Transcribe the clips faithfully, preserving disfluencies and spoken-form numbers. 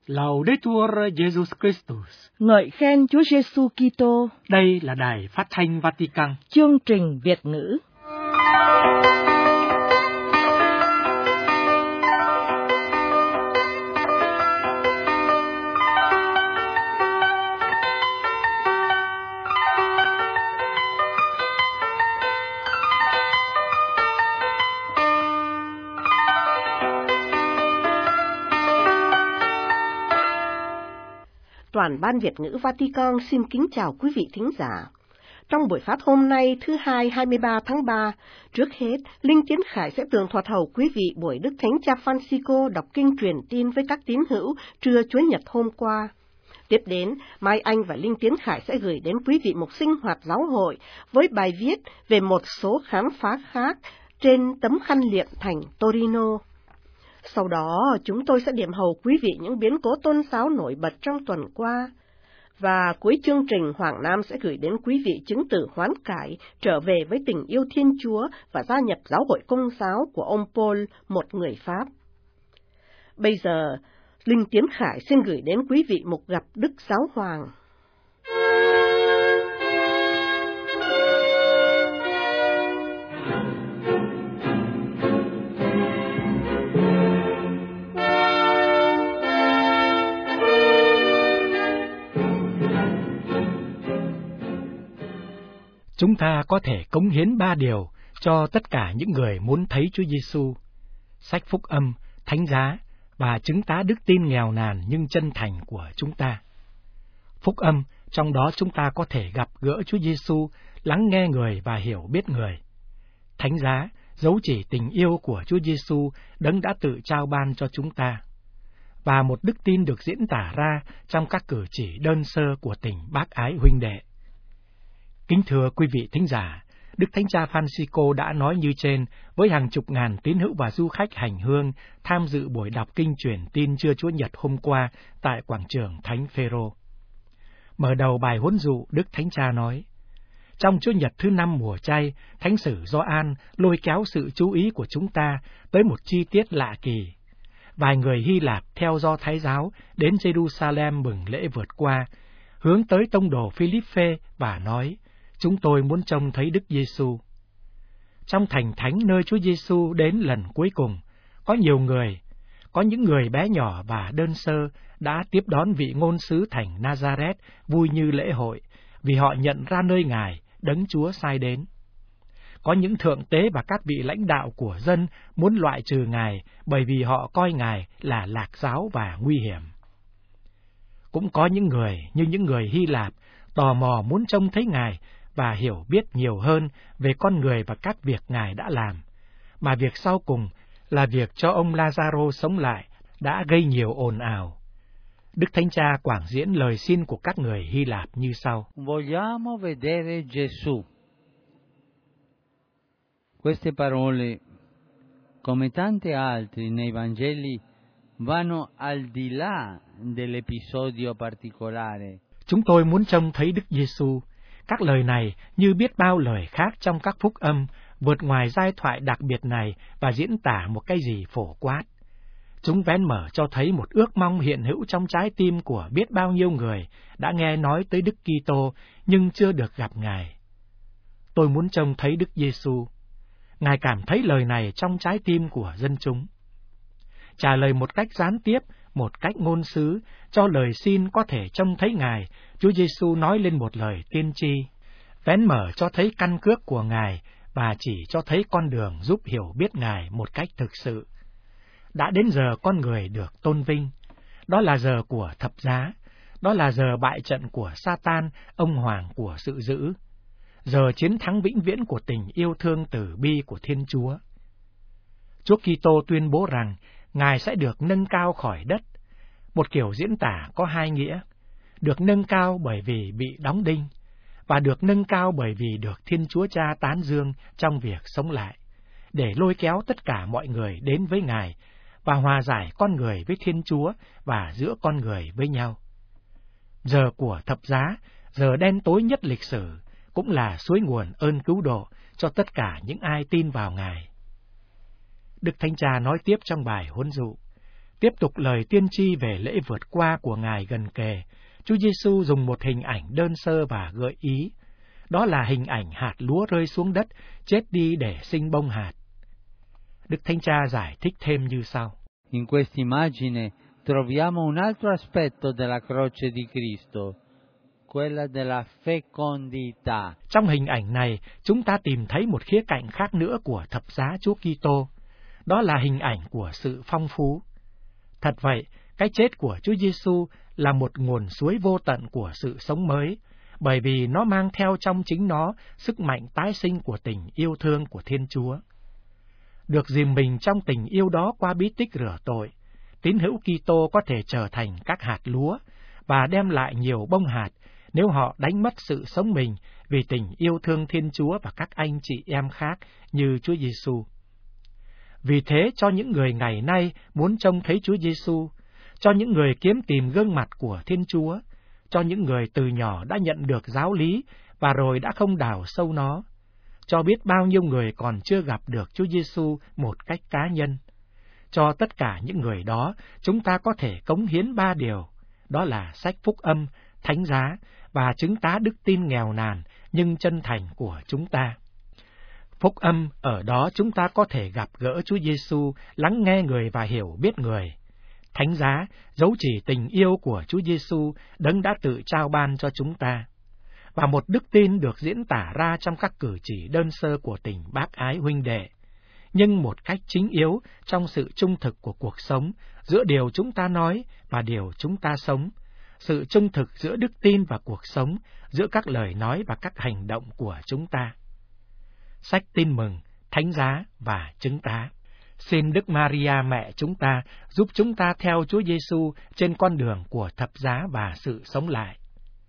Laudetur Jesus Christus. Ngợi khen Chúa Giêsu Kitô. Đây là Đài Phát thanh Vatican. Chương trình Việt ngữ. Toàn ban Việt ngữ Vatican xin kính chào quý vị thính giả. Trong buổi phát hôm nay thứ hai hai mươi ba tháng ba, trước hết, Linh Tiến Khải sẽ tường thuật hầu quý vị buổi Đức Thánh Cha Francisco đọc kinh truyền tin với các tín hữu trưa Chúa Nhật hôm qua. Tiếp đến, Mai Anh và Linh Tiến Khải sẽ gửi đến quý vị một sinh hoạt giáo hội với bài viết về một số khám phá khác trên tấm khăn liệm thành Torino. Sau đó, chúng tôi sẽ điểm hầu quý vị những biến cố tôn giáo nổi bật trong tuần qua. Và cuối chương trình, Hoàng Nam sẽ gửi đến quý vị chứng tử hoán cải, trở về với tình yêu Thiên Chúa và gia nhập giáo hội Công giáo của ông Paul, một người Pháp. Bây giờ, Linh Tiến Khải xin gửi đến quý vị một gặp Đức Giáo Hoàng. Chúng ta có thể cống hiến ba điều cho tất cả những người muốn thấy Chúa Giêsu: sách Phúc Âm, Thánh Giá và chứng tá đức tin nghèo nàn nhưng chân thành của chúng ta. Phúc Âm, trong đó chúng ta có thể gặp gỡ Chúa Giêsu, lắng nghe người và hiểu biết người. Thánh Giá, dấu chỉ tình yêu của Chúa Giêsu đấng đã tự trao ban cho chúng ta. Và một đức tin được diễn tả ra trong các cử chỉ đơn sơ của tình bác ái huynh đệ. Kính thưa quý vị thính giả, Đức Thánh Cha Francisco đã nói như trên với hàng chục ngàn tín hữu và du khách hành hương tham dự buổi đọc kinh truyền tin trưa Chúa Nhật hôm qua tại quảng trường Thánh Phêrô. Mở đầu bài huấn dụ, Đức Thánh Cha nói: trong Chúa Nhật thứ năm mùa chay, Thánh sử Gioan lôi kéo sự chú ý của chúng ta tới một chi tiết lạ kỳ. Vài người Hy Lạp theo Do Thái giáo đến Jerusalem mừng lễ vượt qua, hướng tới tông đồ Philippe và nói: chúng tôi muốn trông thấy Đức Giêsu. Trong thành thánh nơi Chúa Giêsu đến lần cuối cùng, có nhiều người, có những người bé nhỏ và đơn sơ đã tiếp đón vị ngôn sứ thành Nazareth vui như lễ hội, vì họ nhận ra nơi Ngài, Đấng Chúa sai đến. Có những thượng tế và các vị lãnh đạo của dân muốn loại trừ Ngài bởi vì họ coi Ngài là lạc giáo và nguy hiểm. Cũng có những người như những người Hy Lạp tò mò muốn trông thấy Ngài và hiểu biết nhiều hơn về con người và các việc Ngài đã làm, mà việc sau cùng là việc cho ông Lazaro sống lại đã gây nhiều ồn ào. Đức Thánh Cha quảng diễn lời xin của các người Hy Lạp như sau: Vogliamo vedere Gesù. Queste parole, come tante altre nei Vangeli, vanno al di là dell'episodio particolare. Chúng tôi muốn trông thấy Đức Giêsu. Các lời này, như biết bao lời khác trong các phúc âm, vượt ngoài giai thoại đặc biệt này và diễn tả một cái gì phổ quát. Chúng vén mở cho thấy một ước mong hiện hữu trong trái tim của biết bao nhiêu người đã nghe nói tới Đức Kitô nhưng chưa được gặp Ngài. Tôi muốn trông thấy Đức Giêsu. Ngài cảm thấy lời này trong trái tim của dân chúng. Trả lời một cách gián tiếp, một cách ngôn sứ, cho lời xin có thể trông thấy Ngài, Chúa Giêsu nói lên một lời tiên tri, vén mở cho thấy căn cước của Ngài và chỉ cho thấy con đường giúp hiểu biết Ngài một cách thực sự. Đã đến giờ con người được tôn vinh, đó là giờ của thập giá, đó là giờ bại trận của Sa-tan, ông hoàng của sự dữ, giờ chiến thắng vĩnh viễn của tình yêu thương từ bi của Thiên Chúa. Chúa Kitô tuyên bố rằng Ngài sẽ được nâng cao khỏi đất, một kiểu diễn tả có hai nghĩa: được nâng cao bởi vì bị đóng đinh, và được nâng cao bởi vì được Thiên Chúa Cha tán dương trong việc sống lại, để lôi kéo tất cả mọi người đến với Ngài và hòa giải con người với Thiên Chúa và giữa con người với nhau. Giờ của thập giá, giờ đen tối nhất lịch sử, cũng là suối nguồn ơn cứu độ cho tất cả những ai tin vào Ngài. Đức Thánh Cha nói tiếp trong bài huấn dụ: Tiếp tục lời tiên tri về lễ vượt qua của Ngài gần kề, Chúa Giêsu dùng một hình ảnh đơn sơ và gợi ý. Đó là hình ảnh hạt lúa rơi xuống đất, chết đi để sinh bông hạt. Đức Thánh Cha giải thích thêm như sau. In questa immagine troviamo un altro aspetto della croce di Cristo, quella della fecondità. Trong hình ảnh này, chúng ta tìm thấy một khía cạnh khác nữa của thập giá Chúa Kitô. Đó là hình ảnh của sự phong phú. Thật vậy, cái chết của Chúa Giêsu là một nguồn suối vô tận của sự sống mới, bởi vì nó mang theo trong chính nó sức mạnh tái sinh của tình yêu thương của Thiên Chúa. Được dìm mình trong tình yêu đó qua bí tích rửa tội, tín hữu Kitô có thể trở thành các hạt lúa và đem lại nhiều bông hạt nếu họ đánh mất sự sống mình vì tình yêu thương Thiên Chúa và các anh chị em khác như Chúa Giêsu. Vì thế, cho những người ngày nay muốn trông thấy Chúa Giêsu, cho những người kiếm tìm gương mặt của Thiên Chúa, cho những người từ nhỏ đã nhận được giáo lý và rồi đã không đào sâu nó, cho biết bao nhiêu người còn chưa gặp được Chúa Giêsu một cách cá nhân. Cho tất cả những người đó, chúng ta có thể cống hiến ba điều, đó là sách phúc âm, thánh giá và chứng tá đức tin nghèo nàn nhưng chân thành của chúng ta. Phúc âm, ở đó chúng ta có thể gặp gỡ Chúa Giêsu, lắng nghe người và hiểu biết người. Thánh giá, dấu chỉ tình yêu của Chúa Giêsu, Đấng đã tự trao ban cho chúng ta. Và một đức tin được diễn tả ra trong các cử chỉ đơn sơ của tình bác ái huynh đệ, nhưng một cách chính yếu trong sự trung thực của cuộc sống, giữa điều chúng ta nói và điều chúng ta sống, sự trung thực giữa đức tin và cuộc sống, giữa các lời nói và các hành động của chúng ta. Sách Tin Mừng, Thánh Giá và Chứng Tá. Xin Đức Maria mẹ chúng ta giúp chúng ta theo Chúa Giêsu trên con đường của thập giá và sự sống lại.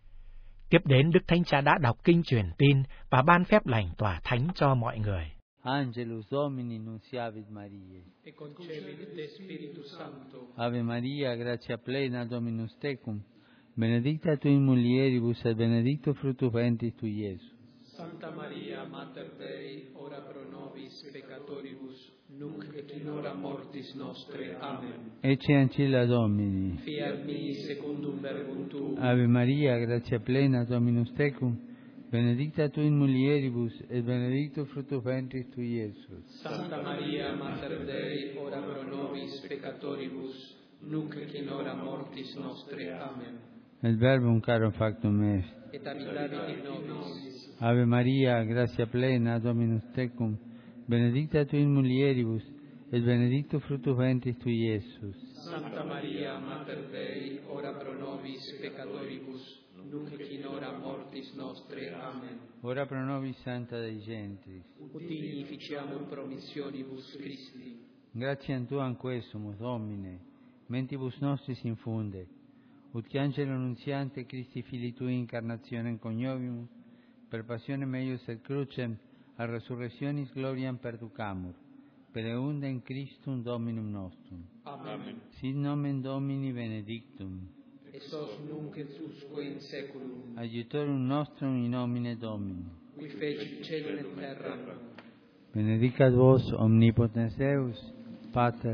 Tiếp đến, Đức Thánh Cha đã đọc kinh truyền tin và ban phép lành tỏa thánh cho mọi người. Angelus Domini nunciavit Mariae. E concepit de Spiritu Sancto. Ave Maria, gratia plena, Dominus tecum, benedicta tui in mulieribus et benedictus fructus ventris tui, Iesus. Santa Maria, Mater Dei, ora pro nobis peccatoribus, nunc et in hora mortis nostre. Amen. Ecce ancilla Domini. Fiat mi secundum verbum tuum. Ave Maria, gratia plena, Dominus tecum, benedicta tui in mulieribus et benedictus fructus ventris tui, Iesus. Santa Maria, Mater Dei, ora pro nobis peccatoribus, nunc et in hora mortis nostre. Amen. Et verbum caro factum est. Et habitavit in nobis. Ave Maria, gratia plena, Dominus tecum, benedicta tui in mulieribus et benedictus fructus ventris tui, Iesus. Santa Maria, Mater Dei, ora pro nobis peccatoribus, nunc et in hora mortis nostre. Amen. Ora pro nobis Santa Dei Gentris. Ut digni ficiamur promissionibus Christi. Gratiam Tuam quesumus, Domine, mentibus nostris infunde, ut que angelo nuntiante Christi Filii Tui incarnationem coniovimus, per passionem eius et crucem, a resurrectionis gloriam perducamur, per eundem Christum Dominum nostrum. Amen. Sit nomen Domini benedictum, Et sos nunc et usque in seculum, aiutorum nostrum in nomine Domini. qui fecit celum et terram. Benedicat vos omnipotens Deus, Pater,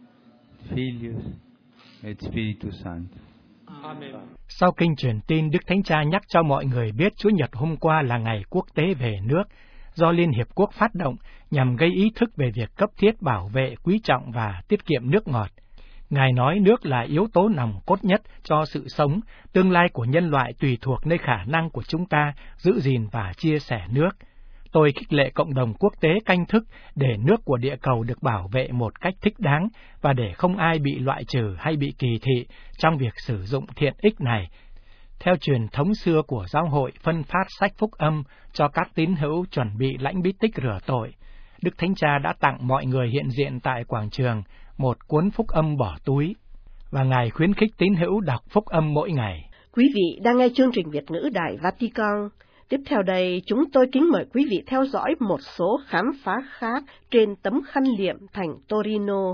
Filius et Spiritus Sanctus. Amen. Sau kinh truyền tin, Đức Thánh Cha nhắc cho mọi người biết Chúa Nhật hôm qua là ngày quốc tế về nước, do Liên Hiệp Quốc phát động nhằm gây ý thức về việc cấp thiết bảo vệ, quý trọng và tiết kiệm nước ngọt. Ngài nói nước là yếu tố nòng cốt nhất cho sự sống, tương lai của nhân loại tùy thuộc nơi khả năng của chúng ta giữ gìn và chia sẻ nước. Tôi khích lệ cộng đồng quốc tế canh thức để nước của địa cầu được bảo vệ một cách thích đáng và để không ai bị loại trừ hay bị kỳ thị trong việc sử dụng thiện ích này. Theo truyền thống xưa của giáo hội phân phát sách phúc âm cho các tín hữu chuẩn bị lãnh bí tích rửa tội, Đức Thánh Cha đã tặng mọi người hiện diện tại quảng trường một cuốn phúc âm bỏ túi, và Ngài khuyến khích tín hữu đọc phúc âm mỗi ngày. Quý vị đang nghe chương trình Việt ngữ Đài Vatican. Tiếp theo đây, chúng tôi kính mời quý vị theo dõi một số khám phá khác trên tấm khăn liệm thành Torino.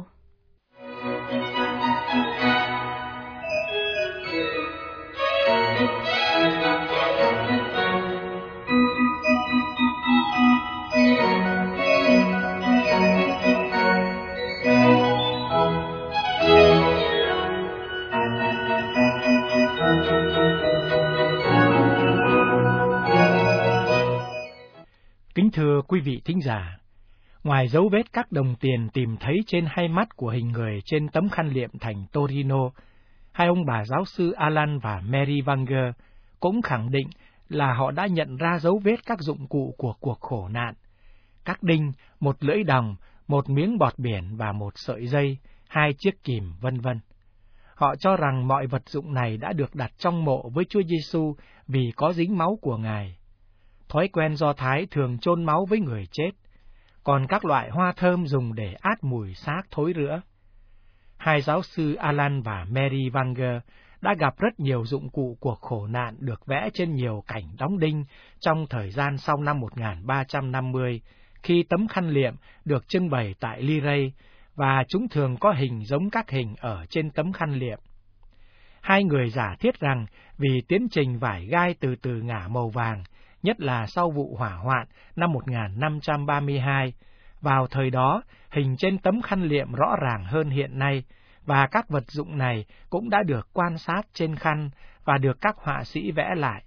Kính thưa quý vị thính giả, ngoài dấu vết các đồng tiền tìm thấy trên hai mắt của hình người trên tấm khăn liệm thành Torino, hai ông bà giáo sư Alan và Mary Wanger cũng khẳng định là họ đã nhận ra dấu vết các dụng cụ của cuộc khổ nạn, các đinh, một lưỡi đồng, một miếng bọt biển và một sợi dây, hai chiếc kìm, vân vân. Họ cho rằng mọi vật dụng này đã được đặt trong mộ với Chúa Giêsu vì có dính máu của Ngài. Thói quen Do Thái thường chôn máu với người chết, còn các loại hoa thơm dùng để át mùi xác thối rữa. Hai giáo sư Alan và Mary Wanger đã gặp rất nhiều dụng cụ cuộc khổ nạn được vẽ trên nhiều cảnh đóng đinh trong thời gian sau năm một nghìn ba trăm năm mươi, khi tấm khăn liệm được trưng bày tại Liray, và chúng thường có hình giống các hình ở trên tấm khăn liệm. Hai người giả thiết rằng vì tiến trình vải gai từ từ ngả màu vàng, nhất là sau vụ hỏa hoạn năm một nghìn năm trăm ba mươi hai, vào thời đó hình trên tấm khăn liệm rõ ràng hơn hiện nay, và các vật dụng này cũng đã được quan sát trên khăn và được các họa sĩ vẽ lại.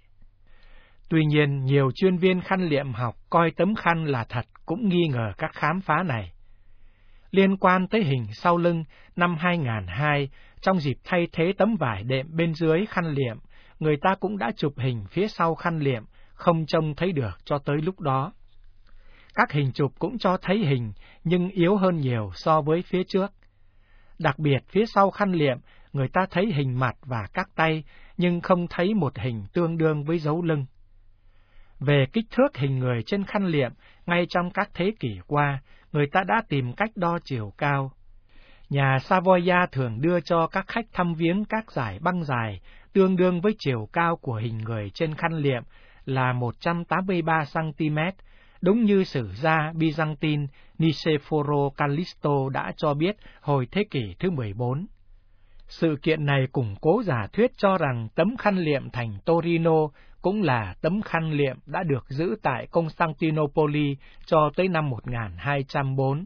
Tuy nhiên, nhiều chuyên viên khăn liệm học coi tấm khăn là thật cũng nghi ngờ các khám phá này. Liên quan tới hình sau lưng, năm hai nghìn không trăm lẻ hai, trong dịp thay thế tấm vải đệm bên dưới khăn liệm, người ta cũng đã chụp hình phía sau khăn liệm, không trông thấy được cho tới lúc đó. Các hình chụp cũng cho thấy hình, nhưng yếu hơn nhiều so với phía trước. Đặc biệt phía sau khăn liệm, người ta thấy hình mặt và các tay, nhưng không thấy một hình tương đương với dấu lưng. Về kích thước hình người trên khăn liệm, ngay trong các thế kỷ qua, người ta đã tìm cách đo chiều cao. Nhà Savoia thường đưa cho các khách thăm viếng các dải băng dài, tương đương với chiều cao của hình người trên khăn liệm là một trăm tám mươi ba xăng-ti-mét, đúng như sử gia Byzantine Niceforo Callisto đã cho biết hồi thế kỷ thứ mười bốn. Sự kiện này củng cố giả thuyết cho rằng tấm khăn liệm thành Torino cũng là tấm khăn liệm đã được giữ tại Constantinople cho tới năm một nghìn hai trăm lẻ bốn.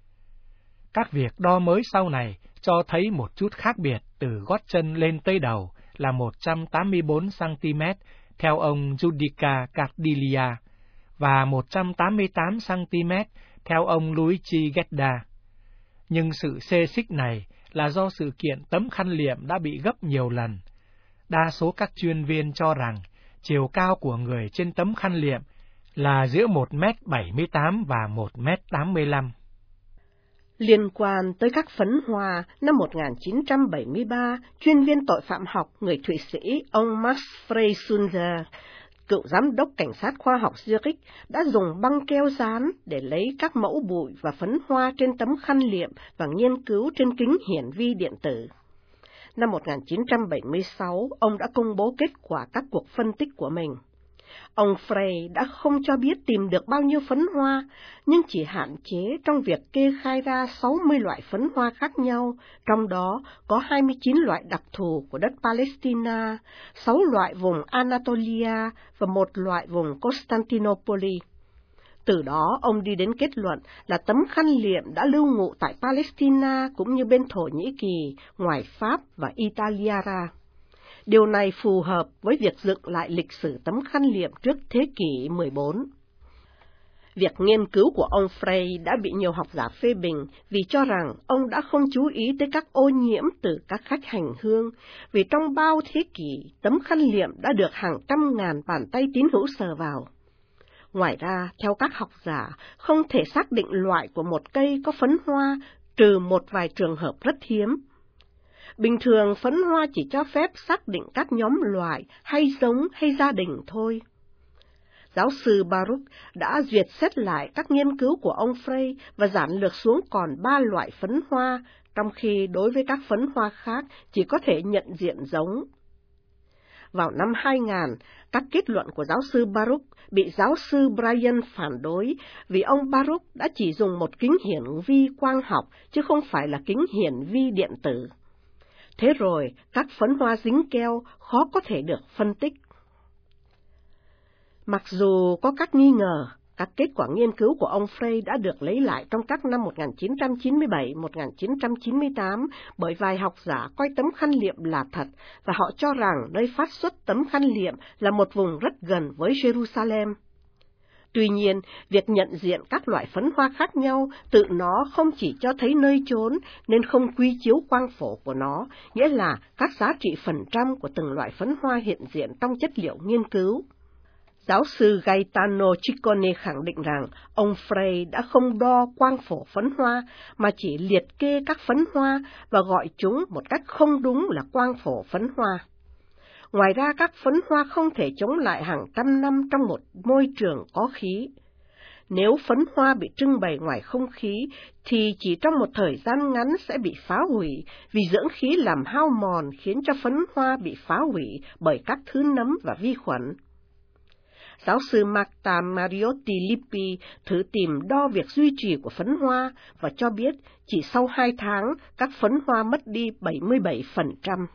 Các việc đo mới sau này cho thấy một chút khác biệt từ gót chân lên tới đầu là một trăm tám mươi bốn xăng-ti-mét theo ông Giudica Cardilia và một trăm tám mươi tám xăng-ti-mét theo ông Luigi Gedda. Nhưng sự xê xích này là do sự kiện tấm khăn liệm đã bị gấp nhiều lần. Đa số các chuyên viên cho rằng chiều cao của người trên tấm khăn liệm là giữa một mét bảy mươi tám và một mét tám mươi lăm. Liên quan tới các phấn hoa, năm một nghìn chín trăm bảy mươi ba, chuyên viên tội phạm học người Thụy Sĩ ông Max Freysunzer, cựu giám đốc cảnh sát khoa học Zurich, đã dùng băng keo dán để lấy các mẫu bụi và phấn hoa trên tấm khăn liệm và nghiên cứu trên kính hiển vi điện tử. Năm một nghìn chín trăm bảy mươi sáu, ông đã công bố kết quả các cuộc phân tích của mình. Ông Frey đã không cho biết tìm được bao nhiêu phấn hoa, nhưng chỉ hạn chế trong việc kê khai ra sáu mươi loại phấn hoa khác nhau, trong đó có hai mươi chín loại đặc thù của đất Palestina, sáu loại vùng Anatolia và một loại vùng Constantinople. Từ đó, ông đi đến kết luận là tấm khăn liệm đã lưu ngụ tại Palestina cũng như bên Thổ Nhĩ Kỳ, ngoài Pháp và Italia ra. Điều này phù hợp với việc dựng lại lịch sử tấm khăn liệm trước thế kỷ mười bốn. Việc nghiên cứu của ông Frey đã bị nhiều học giả phê bình vì cho rằng ông đã không chú ý tới các ô nhiễm từ các khách hành hương, vì trong bao thế kỷ, tấm khăn liệm đã được hàng trăm ngàn bàn tay tín hữu sờ vào. Ngoài ra, theo các học giả, không thể xác định loại của một cây có phấn hoa, trừ một vài trường hợp rất hiếm. Bình thường, phấn hoa chỉ cho phép xác định các nhóm loại, hay giống, hay gia đình thôi. Giáo sư Baruch đã duyệt xét lại các nghiên cứu của ông Frey và giản lược xuống còn ba loại phấn hoa, trong khi đối với các phấn hoa khác chỉ có thể nhận diện giống. Vào năm hai nghìn, các kết luận của giáo sư Baruch bị giáo sư Brian phản đối vì ông Baruch đã chỉ dùng một kính hiển vi quang học chứ không phải là kính hiển vi điện tử. Thế rồi, các phấn hoa dính keo khó có thể được phân tích. Mặc dù có các nghi ngờ, Các kết quả nghiên cứu của ông Frey đã được lấy lại trong các năm một nghìn chín trăm chín mươi bảy đến một nghìn chín trăm chín mươi tám bởi vài học giả coi tấm khăn liệm là thật, và họ cho rằng nơi phát xuất tấm khăn liệm là một vùng rất gần với Jerusalem. Tuy nhiên, việc nhận diện các loại phấn hoa khác nhau tự nó không chỉ cho thấy nơi chốn nên không quy chiếu quang phổ của nó, nghĩa là các giá trị phần trăm của từng loại phấn hoa hiện diện trong chất liệu nghiên cứu. Giáo sư Gaetano Ciccone khẳng định rằng ông Frey đã không đo quang phổ phấn hoa mà chỉ liệt kê các phấn hoa và gọi chúng một cách không đúng là quang phổ phấn hoa. Ngoài ra, các phấn hoa không thể chống lại hàng trăm năm trong một môi trường có khí. Nếu phấn hoa bị trưng bày ngoài không khí, thì chỉ trong một thời gian ngắn sẽ bị phá hủy, vì dưỡng khí làm hao mòn khiến cho phấn hoa bị phá hủy bởi các thứ nấm và vi khuẩn. Giáo sư Marta Mariotti Lippi thử tìm đo việc duy trì của phấn hoa và cho biết chỉ sau hai tháng, các phấn hoa mất đi bảy mươi bảy phần trăm.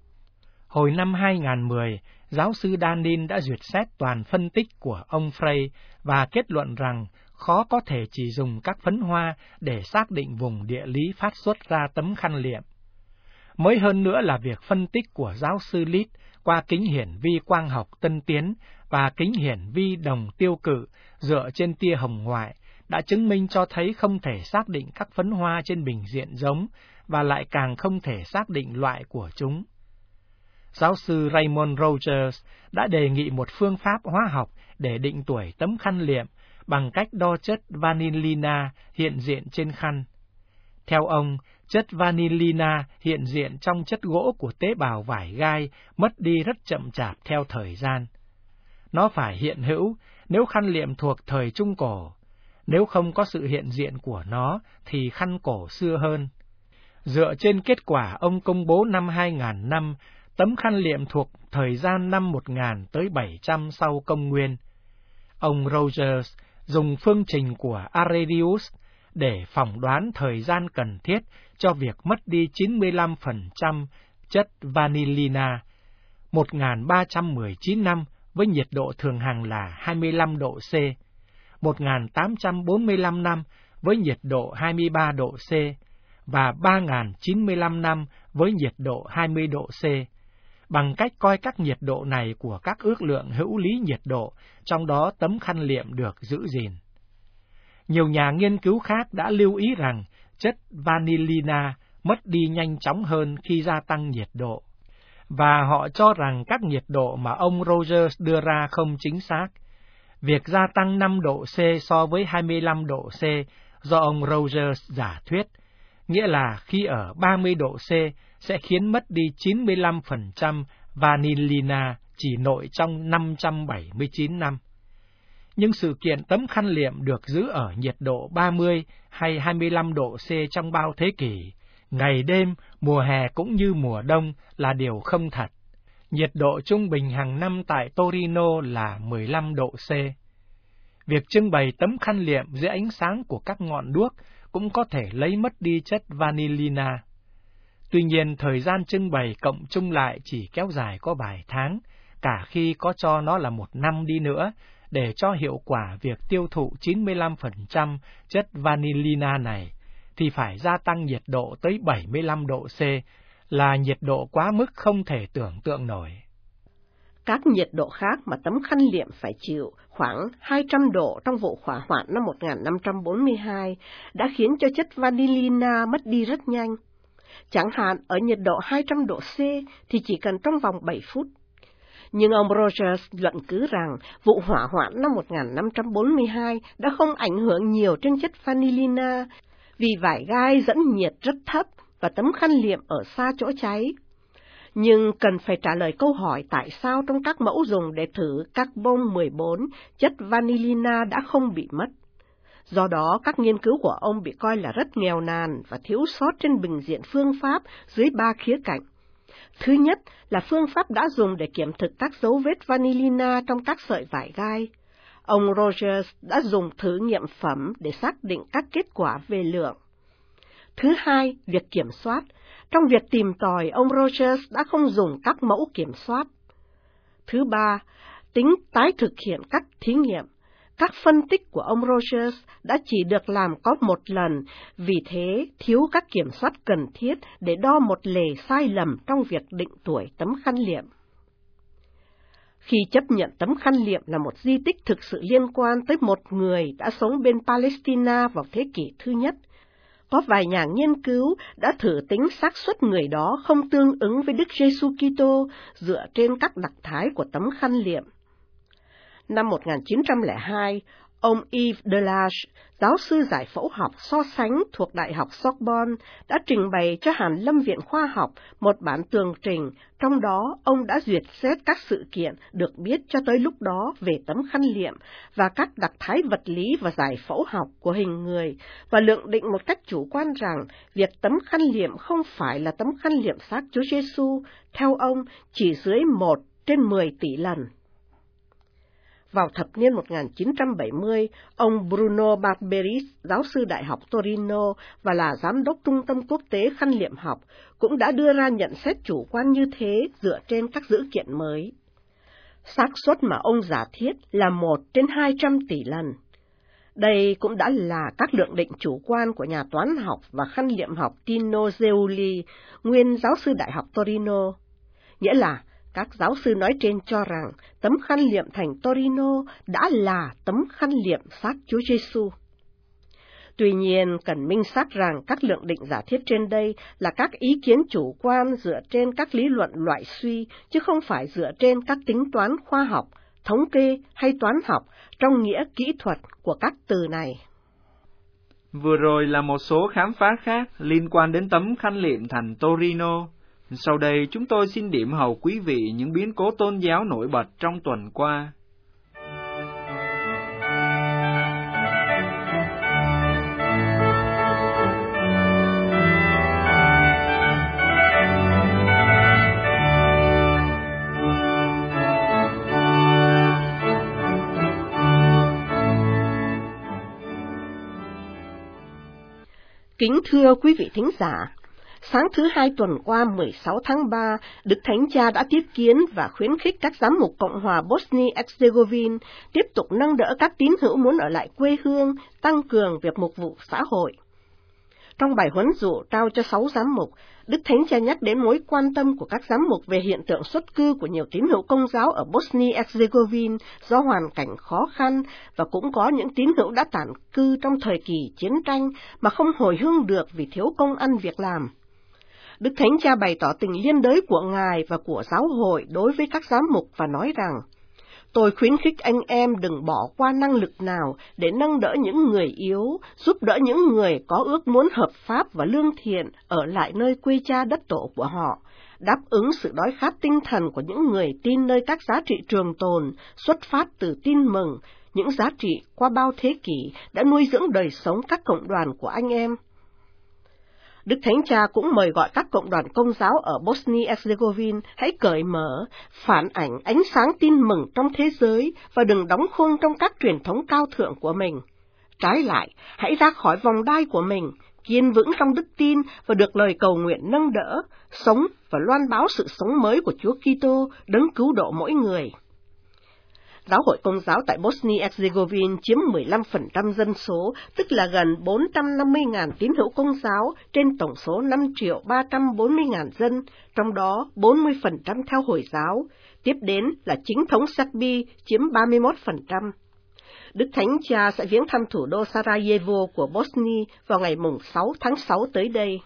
Hồi năm hai nghìn không trăm mười, giáo sư Danin đã duyệt xét toàn phân tích của ông Frey và kết luận rằng khó có thể chỉ dùng các phấn hoa để xác định vùng địa lý phát xuất ra tấm khăn liệm. Mới hơn nữa là việc phân tích của giáo sư Lít qua kính hiển vi quang học tân tiến và kính hiển vi đồng tiêu cự dựa trên tia hồng ngoại đã chứng minh cho thấy không thể xác định các phấn hoa trên bình diện giống và lại càng không thể xác định loại của chúng. Giáo sư Raymond Rogers đã đề nghị một phương pháp hóa học để định tuổi tấm khăn liệm bằng cách đo chất vanillina hiện diện trên khăn. Theo ông, chất vanillina hiện diện trong chất gỗ của tế bào vải gai mất đi rất chậm chạp theo thời gian. Nó phải hiện hữu nếu khăn liệm thuộc thời Trung Cổ. Nếu không có sự hiện diện của nó thì khăn cổ xưa hơn. Dựa trên kết quả ông công bố năm hai nghìn năm, tấm khăn liệm thuộc thời gian năm một nghìn tới bảy trăm sau công nguyên. Ông Rogers dùng phương trình của Arrhenius để phỏng đoán thời gian cần thiết cho việc mất đi chín mươi lăm phần trăm chất vanillina, một nghìn ba trăm mười chín năm với nhiệt độ thường hằng là hai mươi lăm độ C, một nghìn tám trăm bốn mươi lăm năm với nhiệt độ hai mươi ba độ C và ba nghìn chín mươi lăm năm với nhiệt độ hai mươi độ C, bằng cách coi các nhiệt độ này của các ước lượng hữu lý nhiệt độ, trong đó tấm khăn liệm được giữ gìn. Nhiều nhà nghiên cứu khác đã lưu ý rằng chất vanillina mất đi nhanh chóng hơn khi gia tăng nhiệt độ, và họ cho rằng các nhiệt độ mà ông Rogers đưa ra không chính xác. Việc gia tăng năm độ C so với hai mươi lăm độ C do ông Rogers giả thuyết, nghĩa là khi ở ba mươi độ C sẽ khiến mất đi chín mươi lăm phần trăm vanillina chỉ nội trong năm trăm bảy mươi chín năm. Nhưng sự kiện tấm khăn liệm được giữ ở nhiệt độ ba mươi hay hai mươi lăm độ C trong bao thế kỷ, ngày đêm, mùa hè cũng như mùa đông là điều không thật. Nhiệt độ trung bình hàng năm tại Torino là mười lăm độ C. Việc trưng bày tấm khăn liệm dưới ánh sáng của các ngọn đuốc cũng có thể lấy mất đi chất vanillina. Tuy nhiên, thời gian trưng bày cộng chung lại chỉ kéo dài có vài tháng, cả khi có cho nó là một năm đi nữa, để cho hiệu quả việc tiêu thụ chín mươi lăm phần trăm chất vanillina này, thì phải gia tăng nhiệt độ tới bảy mươi lăm độ C, là nhiệt độ quá mức không thể tưởng tượng nổi. Các nhiệt độ khác mà tấm khăn liệm phải chịu, khoảng hai trăm độ trong vụ hỏa hoạn năm một nghìn năm trăm bốn mươi hai, đã khiến cho chất vanillina mất đi rất nhanh. Chẳng hạn ở nhiệt độ hai trăm độ C thì chỉ cần trong vòng bảy phút. Nhưng ông Rogers luận cứ rằng vụ hỏa hoạn năm một nghìn năm trăm bốn mươi hai đã không ảnh hưởng nhiều trên chất vanillina, vì vải gai dẫn nhiệt rất thấp và tấm khăn liệm ở xa chỗ cháy. Nhưng cần phải trả lời câu hỏi tại sao trong các mẫu dùng để thử carbon mười bốn, chất vanillina đã không bị mất. Do đó, các nghiên cứu của ông bị coi là rất nghèo nàn và thiếu sót trên bình diện phương pháp dưới ba khía cạnh. Thứ nhất là phương pháp đã dùng để kiểm thực các dấu vết vanillina trong các sợi vải gai. Ông Rogers đã dùng thử nghiệm phẩm để xác định các kết quả về lượng. Thứ hai, việc kiểm soát. Trong việc tìm tòi, ông Rogers đã không dùng các mẫu kiểm soát. Thứ ba, tính tái thực hiện các thí nghiệm. Các phân tích của ông Rogers đã chỉ được làm có một lần, vì thế thiếu các kiểm soát cần thiết để đo một lề sai lầm trong việc định tuổi tấm khăn liệm. Khi chấp nhận tấm khăn liệm là một di tích thực sự liên quan tới một người đã sống bên Palestine vào thế kỷ thứ nhất, có vài nhà nghiên cứu đã thử tính xác suất người đó không tương ứng với Đức Giêsu Kitô dựa trên các đặc thái của tấm khăn liệm. Năm một nghìn chín trăm lẻ hai, ông Yves Delage, giáo sư giải phẫu học so sánh thuộc Đại học Sorbonne, đã trình bày cho Hàn Lâm Viện Khoa học một bản tường trình, trong đó ông đã duyệt xét các sự kiện được biết cho tới lúc đó về tấm khăn liệm và các đặc thái vật lý và giải phẫu học của hình người, và lượng định một cách chủ quan rằng việc tấm khăn liệm không phải là tấm khăn liệm xác Chúa Giêsu, theo ông chỉ dưới một trên mười tỷ lần. Vào thập niên một nghìn chín trăm bảy mươi, ông Bruno Barberis, giáo sư Đại học Torino và là giám đốc Trung tâm Quốc tế Khăn liệm học, cũng đã đưa ra nhận xét chủ quan như thế dựa trên các dữ kiện mới. Xác suất mà ông giả thiết là một trên hai trăm tỷ lần. Đây cũng đã là các lượng định chủ quan của nhà toán học và khăn liệm học Tino Zeuli, nguyên giáo sư Đại học Torino. Nghĩa là, các giáo sư nói trên cho rằng tấm khăn liệm thành Torino đã là tấm khăn liệm xác Chúa Giêsu. Tuy nhiên, cần minh xác rằng các lượng định giả thiết trên đây là các ý kiến chủ quan dựa trên các lý luận loại suy, chứ không phải dựa trên các tính toán khoa học, thống kê hay toán học trong nghĩa kỹ thuật của các từ này. Vừa rồi là một số khám phá khác liên quan đến tấm khăn liệm thành Torino. Sau đây chúng tôi xin điểm hầu quý vị những biến cố tôn giáo nổi bật trong tuần qua. Kính thưa quý vị thính giả, sáng thứ hai tuần qua mười sáu tháng ba, Đức Thánh Cha đã tiếp kiến và khuyến khích các giám mục Cộng hòa Bosnia-Herzegovina tiếp tục nâng đỡ các tín hữu muốn ở lại quê hương, tăng cường việc mục vụ xã hội. Trong bài huấn dụ trao cho sáu giám mục, Đức Thánh Cha nhắc đến mối quan tâm của các giám mục về hiện tượng xuất cư của nhiều tín hữu Công giáo ở Bosnia-Herzegovina do hoàn cảnh khó khăn, và cũng có những tín hữu đã tản cư trong thời kỳ chiến tranh mà không hồi hương được vì thiếu công ăn việc làm. Đức Thánh Cha bày tỏ tình liên đới của Ngài và của giáo hội đối với các giám mục và nói rằng: Tôi khuyến khích anh em đừng bỏ qua năng lực nào để nâng đỡ những người yếu, giúp đỡ những người có ước muốn hợp pháp và lương thiện ở lại nơi quê cha đất tổ của họ, đáp ứng sự đói khát tinh thần của những người tin nơi các giá trị trường tồn, xuất phát từ tin mừng, những giá trị qua bao thế kỷ đã nuôi dưỡng đời sống các cộng đoàn của anh em. Đức Thánh Cha cũng mời gọi các cộng đoàn Công giáo ở Bosnia-Herzegovina hãy cởi mở, phản ảnh ánh sáng tin mừng trong thế giới và đừng đóng khung trong các truyền thống cao thượng của mình. Trái lại, hãy ra khỏi vòng đai của mình, kiên vững trong đức tin và được lời cầu nguyện nâng đỡ, sống và loan báo sự sống mới của Chúa Kitô, đấng cứu độ mỗi người. Giáo hội Công giáo tại Bosnia-Herzegovina chiếm mười lăm phần trăm dân số, tức là gần bốn trăm năm mươi nghìn tín hữu Công giáo trên tổng số năm triệu ba trăm bốn mươi nghìn dân, trong đó bốn mươi phần trăm theo Hồi giáo, tiếp đến là chính thống Serbi chiếm ba mươi mốt phần trăm. Đức Thánh Cha sẽ viếng thăm thủ đô Sarajevo của Bosnia vào ngày sáu tháng sáu tới đây.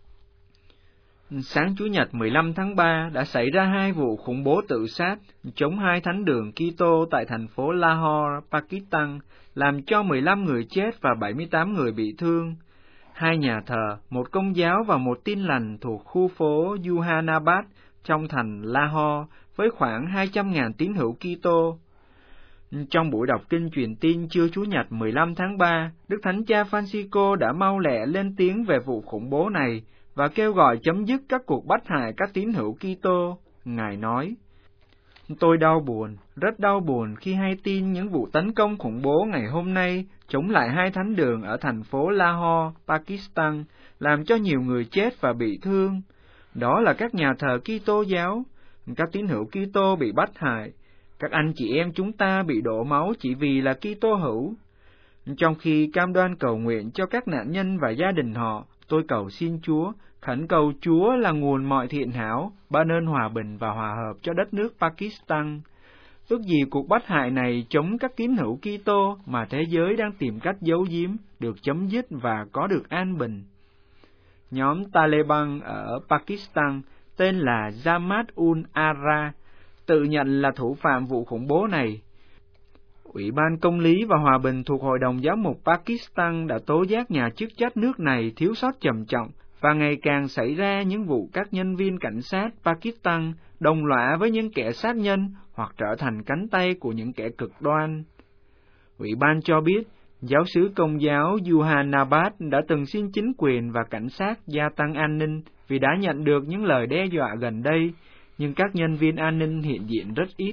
Sáng Chủ nhật mười lăm tháng ba đã xảy ra hai vụ khủng bố tự sát chống hai thánh đường Kitô tại thành phố Lahore, Pakistan, làm cho mười lăm người chết và bảy mươi tám người bị thương. Hai nhà thờ, một Công giáo và một Tin lành thuộc khu phố Juhanabad trong thành Lahore với khoảng hai trăm nghìn tín hữu Kitô. Trong buổi đọc kinh truyền tin trưa Chủ nhật mười lăm tháng ba, Đức Thánh Cha Francisco đã mau lẹ lên tiếng về vụ khủng bố này và kêu gọi chấm dứt các cuộc bắt hại các tín hữu Kitô. Ngài nói: Tôi đau buồn, rất đau buồn khi hay tin những vụ tấn công khủng bố ngày hôm nay chống lại hai thánh đường ở thành phố Lahore, Pakistan, làm cho nhiều người chết và bị thương. Đó là các nhà thờ Kitô giáo. Các tín hữu Kitô bị bắt hại. Các anh chị em chúng ta bị đổ máu chỉ vì là Kitô hữu. Trong khi cam đoan cầu nguyện cho các nạn nhân và gia đình họ, tôi cầu xin Chúa, khẩn cầu Chúa là nguồn mọi thiện hảo, ban ơn hòa bình và hòa hợp cho đất nước Pakistan. Ước gì cuộc bắt hại này chống các tín hữu Kitô mà thế giới đang tìm cách giấu giếm được chấm dứt và có được an bình. Nhóm Taliban ở Pakistan tên là Jamaat-ul-Ahrar tự nhận là thủ phạm vụ khủng bố này. Ủy ban Công lý và Hòa bình thuộc Hội đồng Giám mục Pakistan đã tố giác nhà chức trách nước này thiếu sót trầm trọng và ngày càng xảy ra những vụ các nhân viên cảnh sát Pakistan đồng lõa với những kẻ sát nhân hoặc trở thành cánh tay của những kẻ cực đoan. Ủy ban cho biết, giáo sứ Công giáo Juhanabad đã từng xin chính quyền và cảnh sát gia tăng an ninh vì đã nhận được những lời đe dọa gần đây, nhưng các nhân viên an ninh hiện diện rất ít.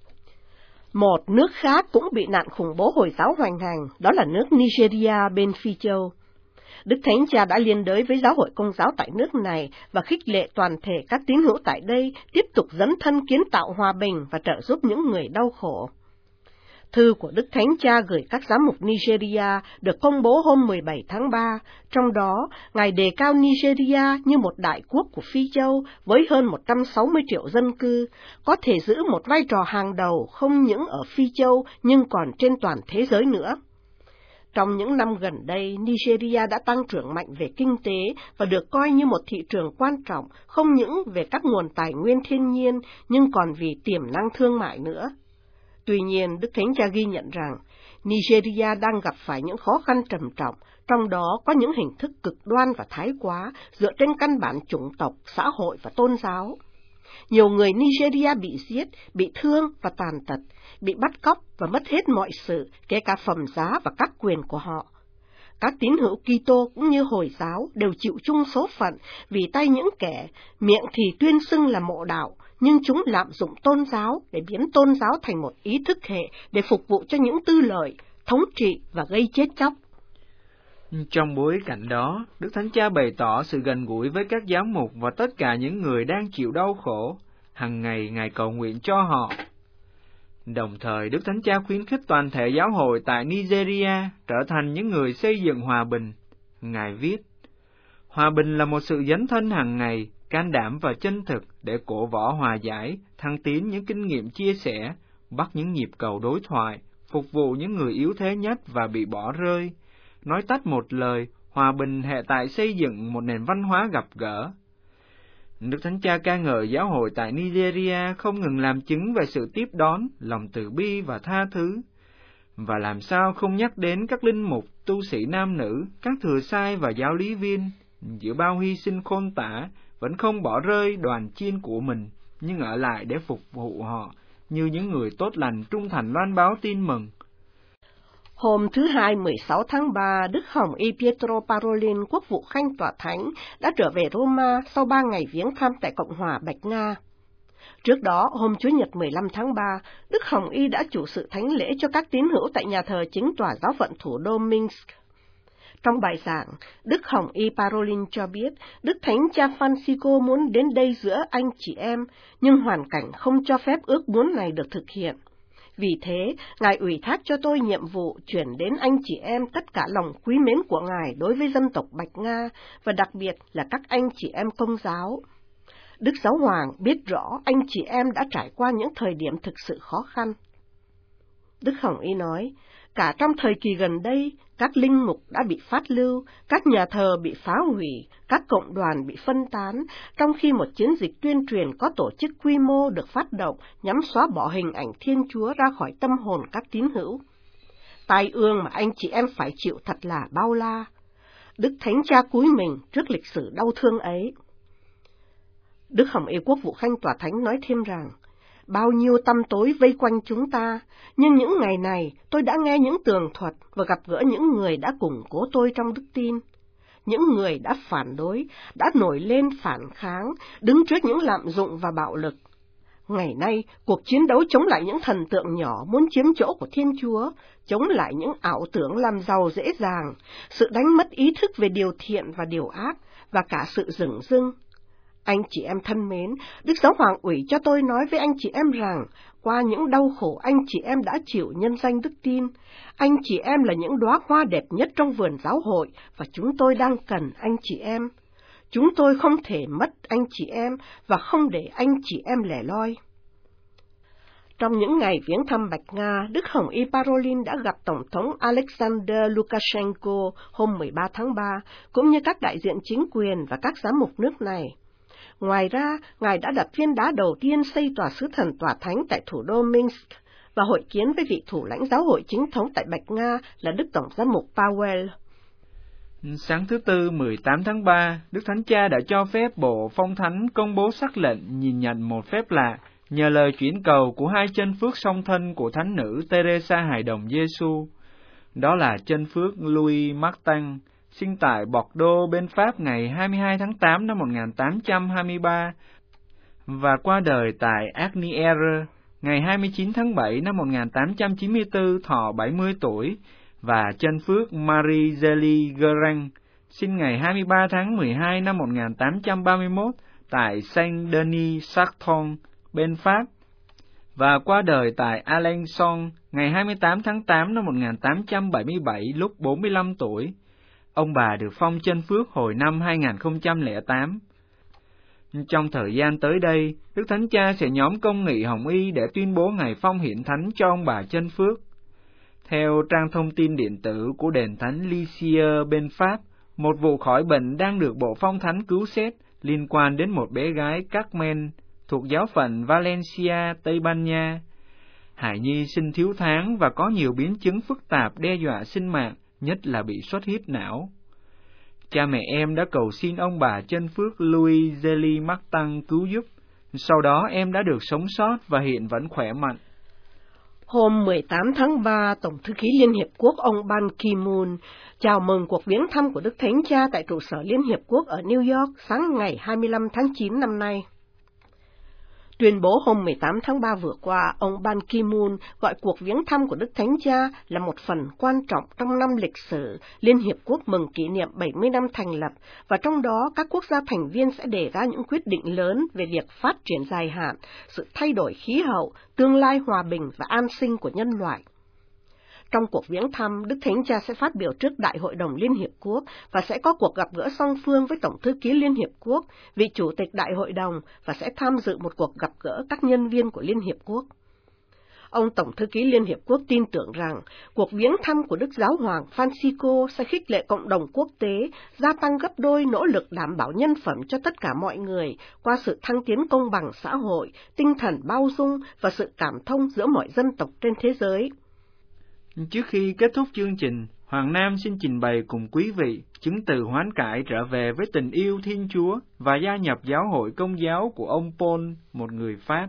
Một nước khác cũng bị nạn khủng bố Hồi giáo hoành hành, đó là nước Nigeria bên Phi Châu. Đức Thánh Cha đã liên đới với giáo hội Công giáo tại nước này và khích lệ toàn thể các tín hữu tại đây tiếp tục dấn thân kiến tạo hòa bình và trợ giúp những người đau khổ. Thư của Đức Thánh Cha gửi các giám mục Nigeria được công bố hôm mười bảy tháng ba, trong đó Ngài đề cao Nigeria như một đại quốc của Phi Châu với hơn một trăm sáu mươi triệu dân cư, có thể giữ một vai trò hàng đầu không những ở Phi Châu nhưng còn trên toàn thế giới nữa. Trong những năm gần đây, Nigeria đã tăng trưởng mạnh về kinh tế và được coi như một thị trường quan trọng không những về các nguồn tài nguyên thiên nhiên nhưng còn vì tiềm năng thương mại nữa. Tuy nhiên, Đức Thánh Cha ghi nhận rằng Nigeria đang gặp phải những khó khăn trầm trọng, trong đó có những hình thức cực đoan và thái quá dựa trên căn bản chủng tộc, xã hội và tôn giáo. Nhiều người Nigeria bị giết, bị thương và tàn tật, bị bắt cóc và mất hết mọi sự, kể cả phẩm giá và các quyền của họ. Các tín hữu Kitô cũng như Hồi giáo đều chịu chung số phận vì tay những kẻ miệng thì tuyên xưng là mộ đạo, nhưng chúng lạm dụng tôn giáo để biến tôn giáo thành một ý thức hệ để phục vụ cho những tư lợi, thống trị và gây chết chóc. Trong bối cảnh đó, Đức Thánh Cha bày tỏ sự gần gũi với các giám mục và tất cả những người đang chịu đau khổ. Hằng ngày Ngài cầu nguyện cho họ. Đồng thời, Đức Thánh Cha khuyến khích toàn thể giáo hội tại Nigeria trở thành những người xây dựng hòa bình. Ngài viết, hòa bình là một sự dấn thân hàng ngày, can đảm và chân thực để cổ võ hòa giải, thăng tiến những kinh nghiệm chia sẻ, bắt những nhịp cầu đối thoại, phục vụ những người yếu thế nhất và bị bỏ rơi. Nói tắt một lời, hòa bình hệ tại xây dựng một nền văn hóa gặp gỡ. Đức Thánh Cha ca ngợi giáo hội tại Nigeria không ngừng làm chứng về sự tiếp đón, lòng từ bi và tha thứ. Và làm sao không nhắc đến các linh mục, tu sĩ nam nữ, các thừa sai và giáo lý viên, giữa bao hy sinh khôn tả, vẫn không bỏ rơi đoàn chiên của mình, nhưng ở lại để phục vụ họ, như những người tốt lành trung thành loan báo tin mừng. Hôm thứ Hai mười sáu tháng ba, Đức Hồng Y Pietro Parolin, quốc vụ Khanh Tòa Thánh, đã trở về Roma sau ba ngày viếng thăm tại Cộng hòa Bạch Nga. Trước đó, hôm Chủ nhật mười lăm tháng ba, Đức Hồng Y đã chủ sự thánh lễ cho các tín hữu tại nhà thờ chính tòa giáo phận thủ đô Minsk. Trong bài giảng, Đức Hồng Y Parolin cho biết Đức Thánh Cha Francisco muốn đến đây giữa anh chị em, nhưng hoàn cảnh không cho phép ước muốn này được thực hiện. Vì thế, Ngài ủy thác cho tôi nhiệm vụ chuyển đến anh chị em tất cả lòng quý mến của Ngài đối với dân tộc Bạch Nga, và đặc biệt là các anh chị em Công giáo. Đức Giáo Hoàng biết rõ anh chị em đã trải qua những thời điểm thực sự khó khăn. Đức Hồng Y nói, cả trong thời kỳ gần đây, các linh mục đã bị phát lưu, các nhà thờ bị phá hủy, các cộng đoàn bị phân tán, trong khi một chiến dịch tuyên truyền có tổ chức quy mô được phát động nhằm xóa bỏ hình ảnh Thiên Chúa ra khỏi tâm hồn các tín hữu. Tai ương mà anh chị em phải chịu thật là bao la. Đức Thánh Cha cúi mình trước lịch sử đau thương ấy. Đức Hồng Y Quốc vụ Khanh Tòa Thánh nói thêm rằng, bao nhiêu tăm tối vây quanh chúng ta, nhưng những ngày này tôi đã nghe những tường thuật và gặp gỡ những người đã củng cố tôi trong đức tin. Những người đã phản đối, đã nổi lên phản kháng, đứng trước những lạm dụng và bạo lực. Ngày nay, cuộc chiến đấu chống lại những thần tượng nhỏ muốn chiếm chỗ của Thiên Chúa, chống lại những ảo tưởng làm giàu dễ dàng, sự đánh mất ý thức về điều thiện và điều ác, và cả sự dửng dưng. Anh chị em thân mến, Đức Giáo Hoàng ủy cho tôi nói với anh chị em rằng, qua những đau khổ anh chị em đã chịu nhân danh đức tin, anh chị em là những đóa hoa đẹp nhất trong vườn giáo hội và chúng tôi đang cần anh chị em. Chúng tôi không thể mất anh chị em và không để anh chị em lẻ loi. Trong những ngày viếng thăm Bạch Nga, Đức Hồng Y Parolin đã gặp Tổng thống Alexander Lukashenko hôm mười ba tháng ba, cũng như các đại diện chính quyền và các giám mục nước này. Ngoài ra, Ngài đã đặt viên đá đầu tiên xây tòa sứ thần tòa thánh tại thủ đô Minsk và hội kiến với vị thủ lãnh giáo hội chính thống tại Bạch Nga là Đức Tổng giám mục Paweł. Sáng thứ Tư mười tám tháng ba, Đức Thánh Cha đã cho phép Bộ Phong Thánh công bố sắc lệnh nhìn nhận một phép lạ nhờ lời chuyển cầu của hai chân phước song thân của Thánh nữ Teresa Hài Đồng Giêsu. Đó là chân phước Louis Martin, sinh tại Bordeaux bên Pháp ngày hai mươi hai tháng tám năm một nghìn tám trăm hai mươi ba và qua đời tại Agnières ngày hai mươi chín tháng bảy năm một nghìn tám trăm chín mươi tư thọ bảy mươi tuổi, và chân phước Marie Zélie Guérin, sinh ngày hai mươi ba tháng mười hai năm một nghìn tám trăm ba mươi mốt tại Saint-Denis-Sarthe bên Pháp và qua đời tại Alençon ngày hai mươi tám tháng tám năm một nghìn tám trăm bảy mươi bảy lúc bốn mươi lăm tuổi. Ông bà được phong chân phước hồi năm hai nghìn không trăm lẻ tám. Trong thời gian tới đây, Đức Thánh Cha sẽ nhóm công nghị Hồng Y để tuyên bố ngày phong hiển thánh cho ông bà chân phước. Theo trang thông tin điện tử của đền thánh Lisieux bên Pháp, một vụ khỏi bệnh đang được Bộ Phong Thánh cứu xét liên quan đến một bé gái Carmen thuộc giáo phận Valencia, Tây Ban Nha. Hải nhi sinh thiếu tháng và có nhiều biến chứng phức tạp đe dọa sinh mạng, nhất là bị xuất huyết não. Cha mẹ em đã cầu xin ông bà chân phước Louis Zélie Martin cứu giúp. Sau đó em đã được sống sót và hiện vẫn khỏe mạnh. Hôm mười tám tháng ba, Tổng thư ký Liên Hiệp Quốc ông Ban Ki-moon chào mừng cuộc viếng thăm của Đức Thánh Cha tại trụ sở Liên Hiệp Quốc ở New York sáng ngày hai mươi lăm tháng chín năm nay. Tuyên bố hôm mười tám tháng ba vừa qua, ông Ban Ki-moon gọi cuộc viếng thăm của Đức Thánh Cha là một phần quan trọng trong năm lịch sử Liên Hiệp Quốc mừng kỷ niệm bảy mươi năm thành lập, và trong đó các quốc gia thành viên sẽ đề ra những quyết định lớn về việc phát triển dài hạn, sự thay đổi khí hậu, tương lai hòa bình và an sinh của nhân loại. Trong cuộc viếng thăm, Đức Thánh Cha sẽ phát biểu trước Đại hội đồng Liên Hiệp Quốc và sẽ có cuộc gặp gỡ song phương với Tổng thư ký Liên Hiệp Quốc, vị Chủ tịch Đại hội đồng, và sẽ tham dự một cuộc gặp gỡ các nhân viên của Liên Hiệp Quốc. Ông Tổng thư ký Liên Hiệp Quốc tin tưởng rằng cuộc viếng thăm của Đức Giáo Hoàng Francisco sẽ khích lệ cộng đồng quốc tế gia tăng gấp đôi nỗ lực đảm bảo nhân phẩm cho tất cả mọi người qua sự thăng tiến công bằng xã hội, tinh thần bao dung và sự cảm thông giữa mọi dân tộc trên thế giới. Trước khi kết thúc chương trình, Hoàng Nam xin trình bày cùng quý vị chứng từ hoán cải trở về với tình yêu Thiên Chúa và gia nhập giáo hội Công giáo của ông Paul, một người Pháp.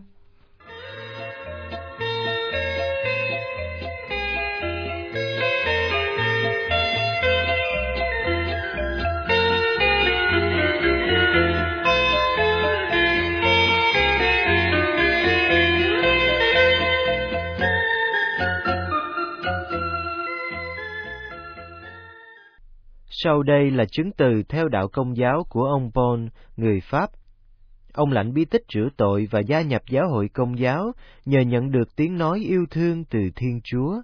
Sau đây là chứng từ theo đạo Công giáo của ông Paul, người Pháp. Ông lãnh bí tích rửa tội và gia nhập giáo hội Công giáo nhờ nhận được tiếng nói yêu thương từ Thiên Chúa.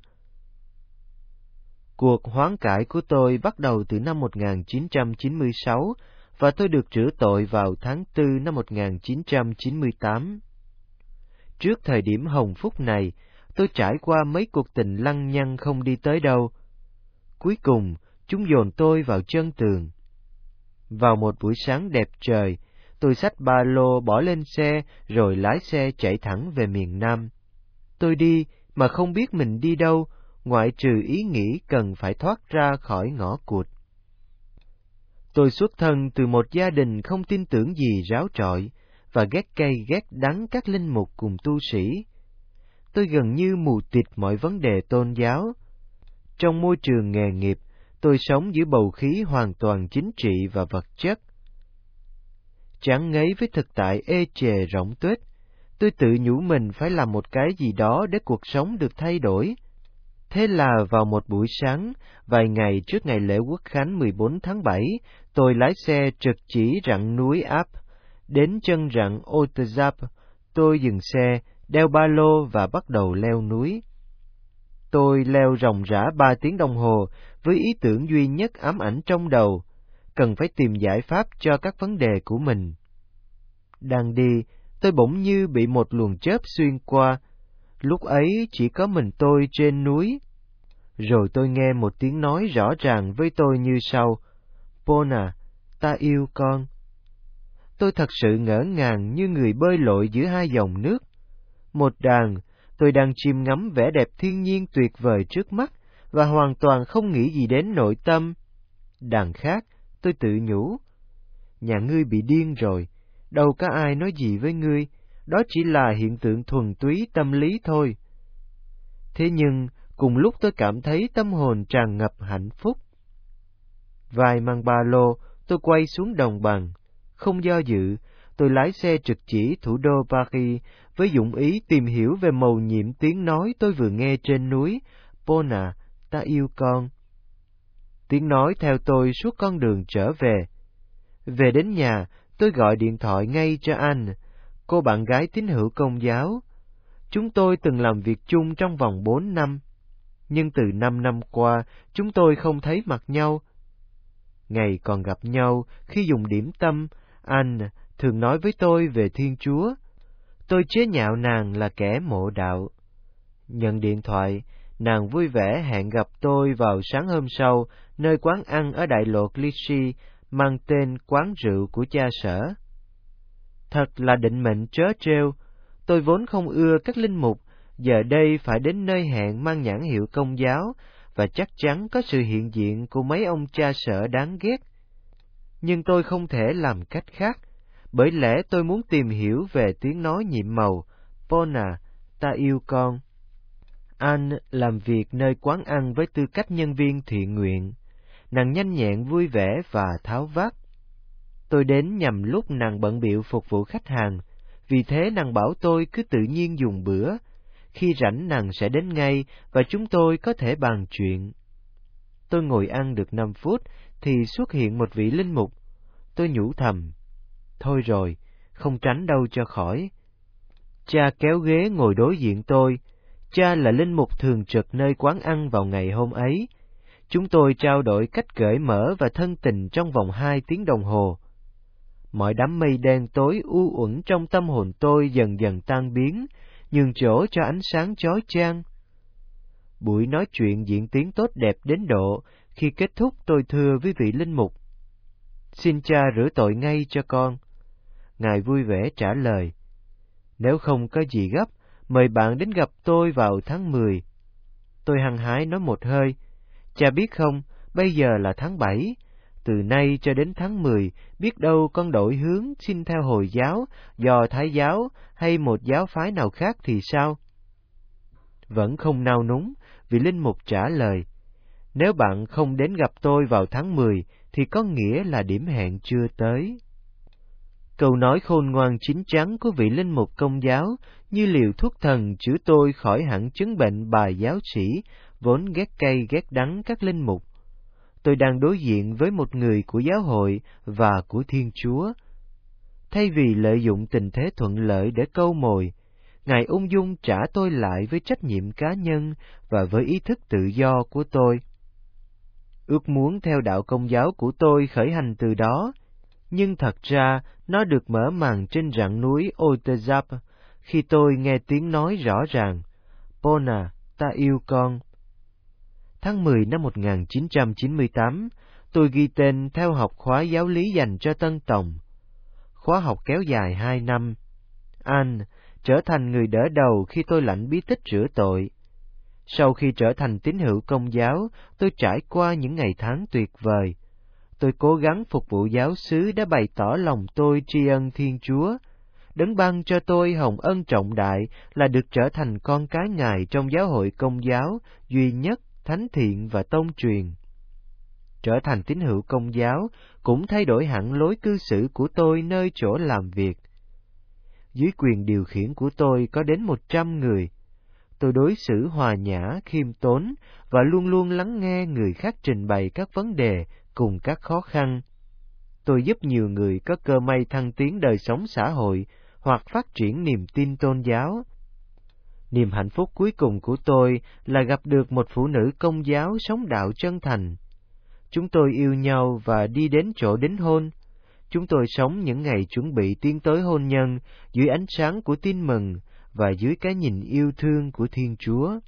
Cuộc hoán cải của tôi bắt đầu từ năm một nghìn chín trăm chín mươi sáu và tôi được rửa tội vào tháng tư năm một nghìn chín trăm chín mươi tám. Trước thời điểm hồng phúc này, tôi trải qua mấy cuộc tình lăng nhăng không đi tới đâu. Cuối cùng, chúng dồn tôi vào chân tường. Vào một buổi sáng đẹp trời, tôi xách ba lô bỏ lên xe rồi lái xe chạy thẳng về miền Nam. Tôi đi mà không biết mình đi đâu, ngoại trừ ý nghĩ cần phải thoát ra khỏi ngõ cụt. Tôi xuất thân từ một gia đình không tin tưởng gì ráo trọi và ghét cay ghét đắng các linh mục cùng tu sĩ. Tôi gần như mù tịt mọi vấn đề tôn giáo. Trong môi trường nghề nghiệp, tôi sống giữa bầu khí hoàn toàn chính trị và vật chất. Chán ngấy với thực tại ê chề rỗng tuếch, tôi tự nhủ mình phải làm một cái gì đó để cuộc sống được thay đổi. Thế là vào một buổi sáng, vài ngày trước ngày lễ Quốc khánh mười bốn tháng bảy, tôi lái xe trực chỉ rặng núi Alpes Đến chân rặng Otezap, tôi dừng xe, đeo ba lô và bắt đầu leo núi. Tôi leo ròng rã ba tiếng đồng hồ với ý tưởng duy nhất ám ảnh trong đầu, cần phải tìm giải pháp cho các vấn đề của mình. Đang đi, tôi bỗng như bị một luồng chớp xuyên qua. Lúc ấy chỉ có mình tôi trên núi. Rồi tôi nghe một tiếng nói rõ ràng với tôi như sau: Pona, ta yêu con. Tôi thật sự ngỡ ngàng như người bơi lội giữa hai dòng nước. Một đàn, tôi đang chiêm ngắm vẻ đẹp thiên nhiên tuyệt vời trước mắt và hoàn toàn không nghĩ gì đến nội tâm. Đàn khác, tôi tự nhủ: nhà ngươi bị điên rồi, đâu có ai nói gì với ngươi, đó chỉ là hiện tượng thuần túy tâm lý thôi. Thế nhưng, cùng lúc tôi cảm thấy tâm hồn tràn ngập hạnh phúc. Vai mang ba lô, tôi quay xuống đồng bằng. Không do dự, tôi lái xe trực chỉ thủ đô Paris với dụng ý tìm hiểu về mầu nhiệm tiếng nói tôi vừa nghe trên núi: Pona, ta yêu con. Tiếng nói theo tôi suốt con đường trở về. Về đến nhà, tôi gọi điện thoại ngay cho Anh, cô bạn gái tín hữu Công giáo. Chúng tôi từng làm việc chung trong vòng bốn năm, nhưng từ năm năm qua, chúng tôi không thấy mặt nhau. Ngày còn gặp nhau khi dùng điểm tâm, Anh thường nói với tôi về Thiên Chúa. Tôi chế nhạo nàng là kẻ mộ đạo. Nhận điện thoại, nàng vui vẻ hẹn gặp tôi vào sáng hôm sau, nơi quán ăn ở đại lộ Clichy mang tên quán rượu của cha sở. Thật là định mệnh trớ trêu, tôi vốn không ưa các linh mục, giờ đây phải đến nơi hẹn mang nhãn hiệu Công giáo, và chắc chắn có sự hiện diện của mấy ông cha sở đáng ghét. Nhưng tôi không thể làm cách khác, bởi lẽ tôi muốn tìm hiểu về tiếng nói nhiệm màu: Pona, ta yêu con. Anh làm việc nơi quán ăn với tư cách nhân viên thiện nguyện. Nàng nhanh nhẹn, vui vẻ và tháo vát. Tôi đến nhằm lúc nàng bận bịu phục vụ khách hàng, vì thế nàng bảo tôi cứ tự nhiên dùng bữa. Khi rảnh nàng sẽ đến ngay và chúng tôi có thể bàn chuyện. Tôi ngồi ăn được năm phút thì xuất hiện một vị linh mục. Tôi nhủ thầm: thôi rồi, không tránh đâu cho khỏi. Cha kéo ghế ngồi đối diện tôi. Cha là linh mục thường trực nơi quán ăn vào ngày hôm ấy. Chúng tôi trao đổi cách cởi mở và thân tình trong vòng hai tiếng đồng hồ. Mọi đám mây đen tối u uẩn trong tâm hồn tôi dần dần tan biến, nhường chỗ cho ánh sáng chói chang. Buổi nói chuyện diễn tiến tốt đẹp đến độ, khi kết thúc tôi thưa với vị linh mục: xin cha rửa tội ngay cho con. Ngài vui vẻ trả lời: nếu không có gì gấp, mời bạn đến gặp tôi vào tháng mười. Tôi hăng hái nói một hơi: cha biết không, bây giờ là tháng bảy. Từ nay cho đến tháng mười, biết đâu con đổi hướng xin theo Hồi giáo, Do Thái giáo hay một giáo phái nào khác thì sao? Vẫn không nao núng, vị linh mục trả lời: nếu bạn không đến gặp tôi vào tháng mười, thì có nghĩa là điểm hẹn chưa tới. Câu nói khôn ngoan chín chắn của vị linh mục Công giáo như liều thuốc thần chữa tôi khỏi hẳn chứng bệnh bài giáo sĩ, vốn ghét cay ghét đắng các linh mục. Tôi đang đối diện với một người của giáo hội và của Thiên Chúa. Thay vì lợi dụng tình thế thuận lợi để câu mồi, Ngài ung dung trả tôi lại với trách nhiệm cá nhân và với ý thức tự do của tôi. Ước muốn theo đạo Công giáo của tôi khởi hành từ đó, nhưng thật ra nó được mở màn trên rặng núi Otezap khi tôi nghe tiếng nói rõ ràng: Pona, ta yêu con. Tháng mười năm một nghìn chín trăm chín mươi tám, tôi ghi tên theo học khóa giáo lý dành cho tân tòng. Khóa học kéo dài hai năm. Anh trở thành người đỡ đầu khi tôi lãnh bí tích rửa tội. Sau khi trở thành tín hữu Công giáo, tôi trải qua những ngày tháng tuyệt vời. Tôi cố gắng phục vụ giáo xứ đã bày tỏ lòng tôi tri ân Thiên Chúa. Đấng ban cho tôi hồng ân trọng đại là được trở thành con cái Ngài trong giáo hội Công giáo duy nhất, thánh thiện và tông truyền. Trở thành tín hữu Công giáo cũng thay đổi hẳn lối cư xử của tôi nơi chỗ làm việc. Dưới quyền điều khiển của tôi có đến một trăm người. Tôi đối xử hòa nhã, khiêm tốn và luôn luôn lắng nghe người khác trình bày các vấn đề cùng các khó khăn. tôi giúp nhiều người có cơ may thăng tiến đời sống xã hội hoặc phát triển niềm tin tôn giáo. Niềm hạnh phúc cuối cùng của tôi là gặp được một phụ nữ Công giáo sống đạo chân thành. Chúng tôi yêu nhau và đi đến chỗ đính hôn. Chúng tôi sống những ngày chuẩn bị tiến tới hôn nhân dưới ánh sáng của tin mừng và dưới cái nhìn yêu thương của Thiên Chúa.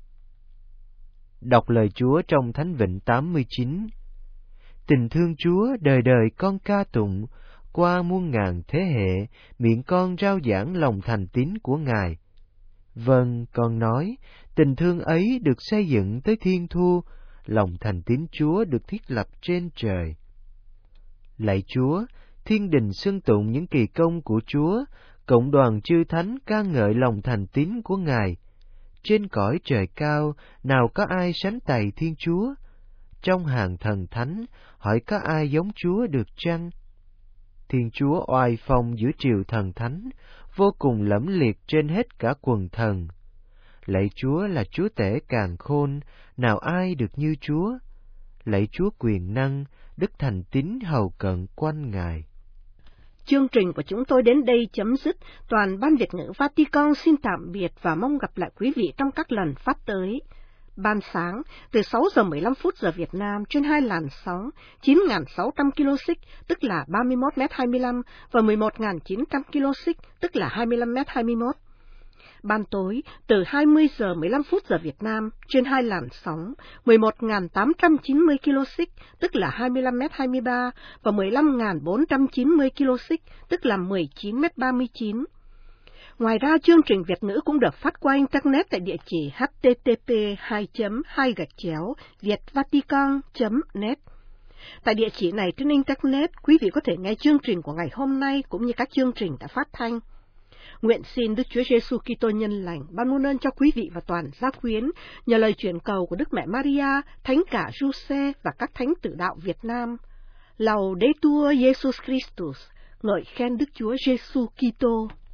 Đọc lời Chúa trong Thánh Vịnh tám mươi chín. Tình thương Chúa đời đời con ca tụng, qua muôn ngàn thế hệ, miệng con rao giảng lòng thành tín của Ngài. Vâng, con nói, tình thương ấy được xây dựng tới thiên thu, lòng thành tín Chúa được thiết lập trên trời. Lạy Chúa, thiên đình xưng tụng những kỳ công của Chúa, cộng đoàn chư thánh ca ngợi lòng thành tín của Ngài. Trên cõi trời cao, nào có ai sánh tày Thiên Chúa? Trong hàng thần thánh, hỏi có ai giống Chúa được chăng? Thiên Chúa oai phong giữa triều thần thánh, vô cùng lẫm liệt trên hết cả quần thần. Lạy Chúa là Chúa tể càn khôn, nào ai được như Chúa? Lạy Chúa quyền năng, đức thành tín hầu cận quanh Ngài. Chương trình của chúng tôi đến đây chấm dứt. Toàn ban Việt ngữ Vatican xin tạm biệt và mong gặp lại quý vị trong các lần phát tới. Ban sáng, từ sáu giờ mười lăm phút giờ Việt Nam trên hai làn sóng chín nghìn sáu trăm ki lô xích, tức là ba mươi mốt mét hai mươi lăm, và mười một nghìn chín trăm ki lô xích, tức là hai mươi lăm mét hai mươi mốt. Ban tối, từ hai mươi giờ mười lăm phút giờ Việt Nam trên hai làn sóng mười một nghìn tám trăm chín mươi ki lô xích, tức là hai mươi lăm mét hai mươi ba, và mười lăm nghìn bốn trăm chín mươi ki lô xích, tức là mười chín mét ba mươi chín. Ngoài ra, chương trình Việt ngữ cũng được phát qua Internet tại địa chỉ h t t p hai chấm hai gạch chéo vietvatican chấm net. Tại địa chỉ này trên Internet, quý vị có thể nghe chương trình của ngày hôm nay cũng như các chương trình đã phát thanh. Nguyện xin Đức Chúa Giêsu Kitô nhân lành ban muôn ơn cho quý vị và toàn gia quyến, nhờ lời truyền cầu của Đức Mẹ Maria, Thánh cả Giuse và các thánh tử đạo Việt Nam. Laudetur Jesus Christus, ngợi khen Đức Chúa Giêsu Kitô.